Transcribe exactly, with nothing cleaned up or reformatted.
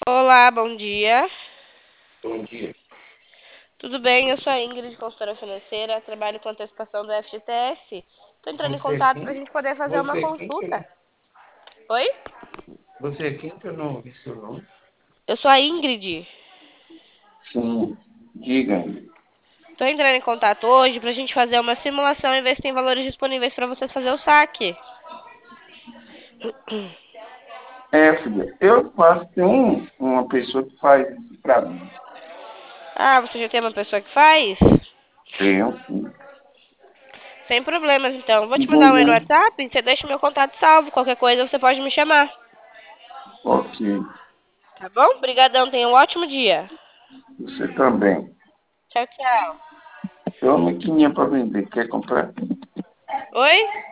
Olá, bom dia. Bom dia. Tudo bem? Eu sou a Ingrid, consultora financeira, trabalho com antecipação do F G T S. Estou entrando em Você é contato para a quem? gente poder fazer uma Você é quem que eu consulta. não... Oi? Você é quem que eu não ouvi seu nome? Eu sou a Ingrid. Sim, diga. Estou entrando em contato hoje para a gente fazer uma simulação e ver se tem valores disponíveis para vocês fazer o saque. É, filha, eu faço, tem um, uma pessoa que faz isso pra mim. Ah, você já tem uma pessoa que faz? Tenho, sim. Sem problemas, então. Vou E te mandar um aí no ganhar. WhatsApp, você deixa meu contato salvo. Qualquer coisa você pode me chamar. Ok, Tá bom? Obrigadão, tenha um ótimo dia. você também. Tchau, tchau. Tem uma maquininha para vender, quer comprar? Oi?